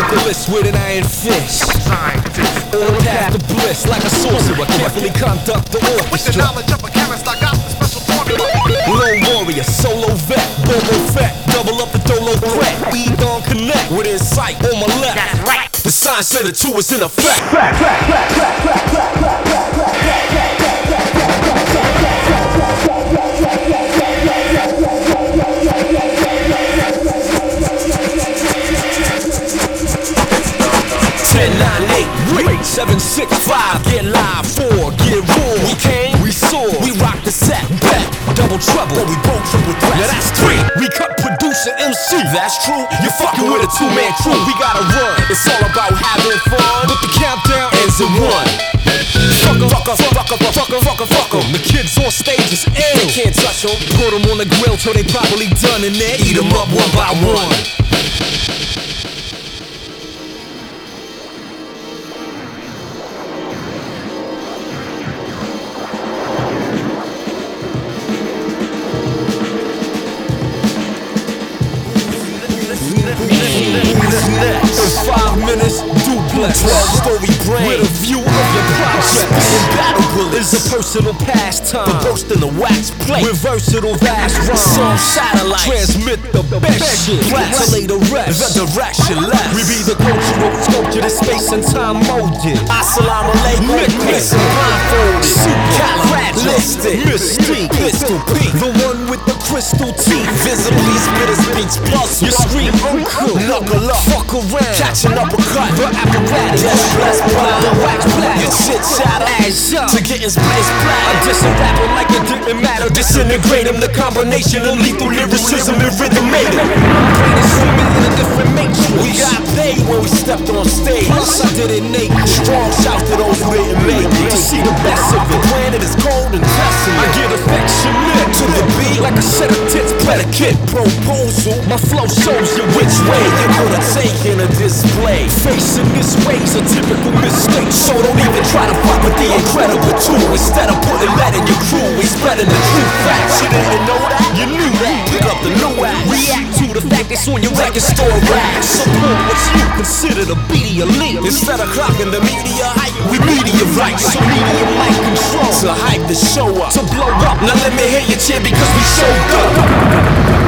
Nicholas with an iron fist. On the path to bliss, like a sorcerer, carefully conduct the orchestra. With the knowledge of a chemist, I got the special formula. Lone warrior, solo vet, Bobo fat, double up the dolo threat. E-Don connect with insight on my left. That's right. The sign said the two is in effect. 10, 9, 8, 7, 6, 5, get live, 4, get raw. We came, we saw, we rocked the set, back, double trouble, but we both triple threat. Now that's 3, we cut producer MC. That's true, you're fucking with a two-man crew. We gotta run, it's all about having fun, but the countdown ends in 1. Fuck 'em. The kids on stage is ill. They can't touch 'em. Put 'em on the grill till they properly done, and then eat 'em up one by one. In 5 minutes, duplex, 12-story brain with a view of your project. And battle bullets is a personal pastime, but roasting the wax plate with versatile vast rhymes. Some satellites transmit the best shit, to lay the rest, the direction left. We be the cultural sculpture that space and time molded. Assalamu alaikum, mix and blindfolded, calibristic, mystique, pistol peak, the one with the crystal teeth, visibly spit his beats plus you scream uncle, knuckle up, fuck around, catch an uppercut, the apparatus, bless blind, the wax black, your shit shatter, ass up, to getting split splat. I diss a rapper like it didn't matter, disintegrate him, the combination of lethal lyricism and rhythm made him. Brain is swimming in a different matrix. We got paid when we stepped on stage, plus I did it naked. Strong shout to those who didn't make it, to see the best of it. Granted it's cold and pressing, I get affectionate to the beat like a set of tits predicate proposal. My flow shows you which way you're gonna take in a display. Facing this way's a typical mistake, so don't even try to fuck with the incredible two. Instead of putting lead in your crew, we spreading the true facts. You didn't know that? You knew that. Pick up the new act, react to the fact it's on your record store rack. Support what you consider to be the elite. Instead of clocking the media hype, we media right. So media mic control to hype the show up, to blow up. Now let me hear your cheer because we showed up.